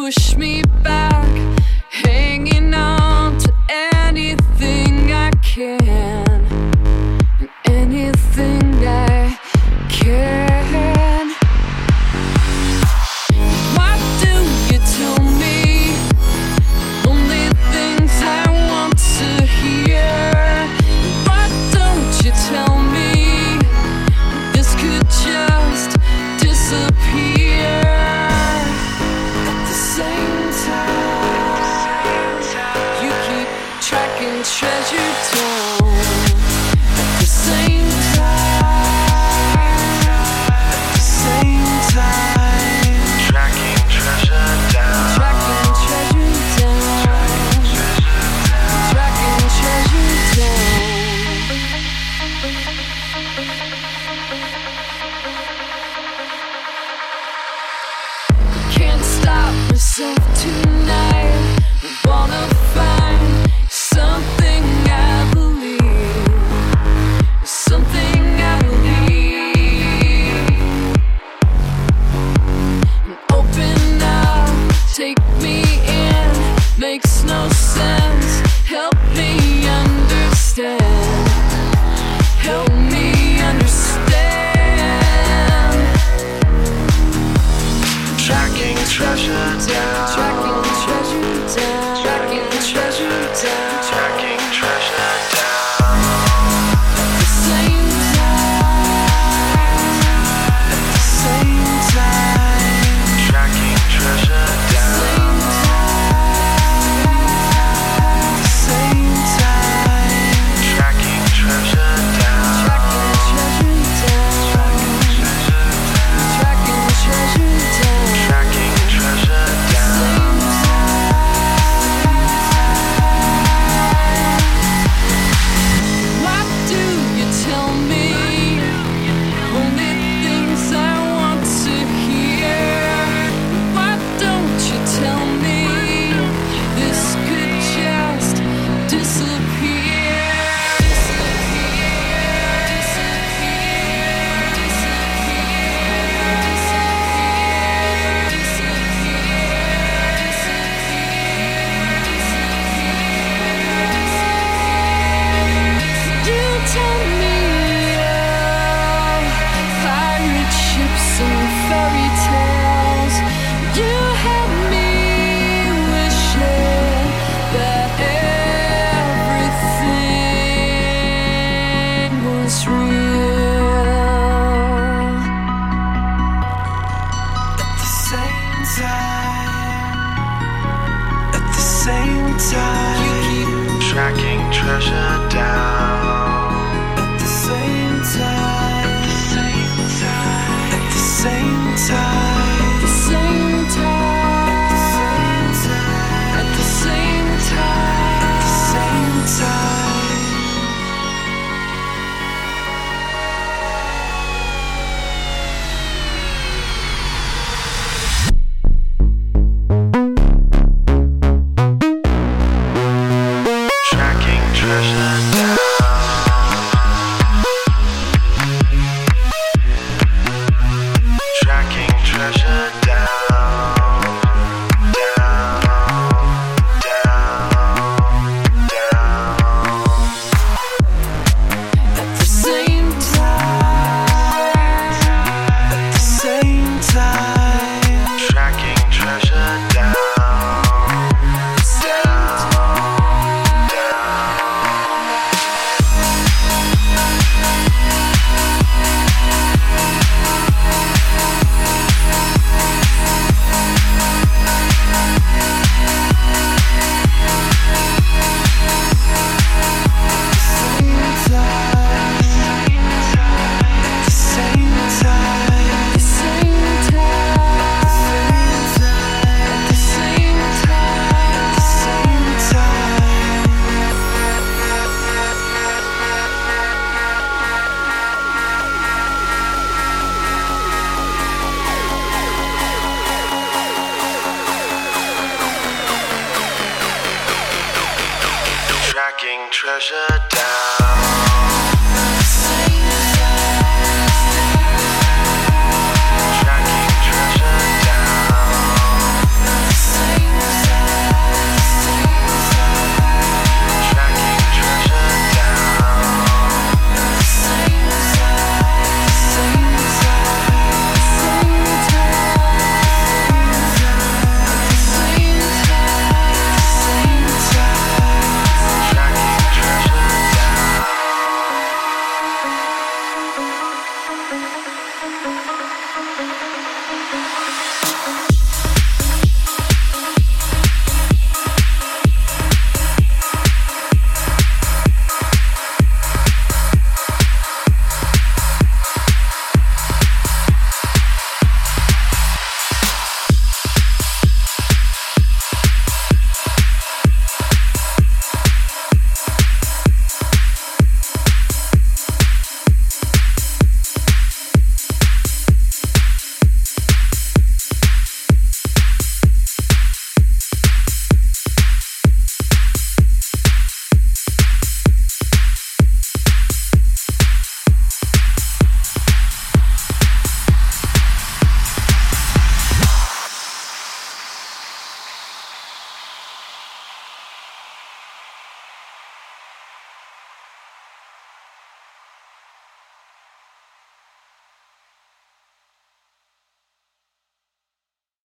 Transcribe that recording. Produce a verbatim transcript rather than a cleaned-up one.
push me back, hanging on to anything I can, and anything I can. Why do you tell me only things I want to hear? Why don't you tell me this could just disappear? At the same time, you keep tracking treasure down. At the same time, at the same time, tracking treasure down. tracking treasure down. Tracking treasure down. Can't stop myself tonight. Wanna find something I believe, something I believe. And open up, take me in, makes no sense. Help me understand, help me understand. Tracking treasure down. Tracking treasure down. Tracking treasure down. Tracking treasure down. At the same time. At the same time. Tracking treasure down. Same time. At the same time. Tracking treasure down. Tracking treasure down. Tracking treasure down. Tracking treasure down. Same time. Why do you tell me only things I want to hear? Why don't you tell me this could just disappear? Disappear, disappear, disappear, You tell me of pirate ships and fairy tales. You had me wishing that everything was real. At the same time, at the same time, you keep Tracking treasure down. at the same time, at the same time, at the same time, at the same time, at the same time. Tracking treasure down. Tracking treasure down. Down. Down. Down. At the same time, at the same time, Tracking treasure down. Tracking treasure down.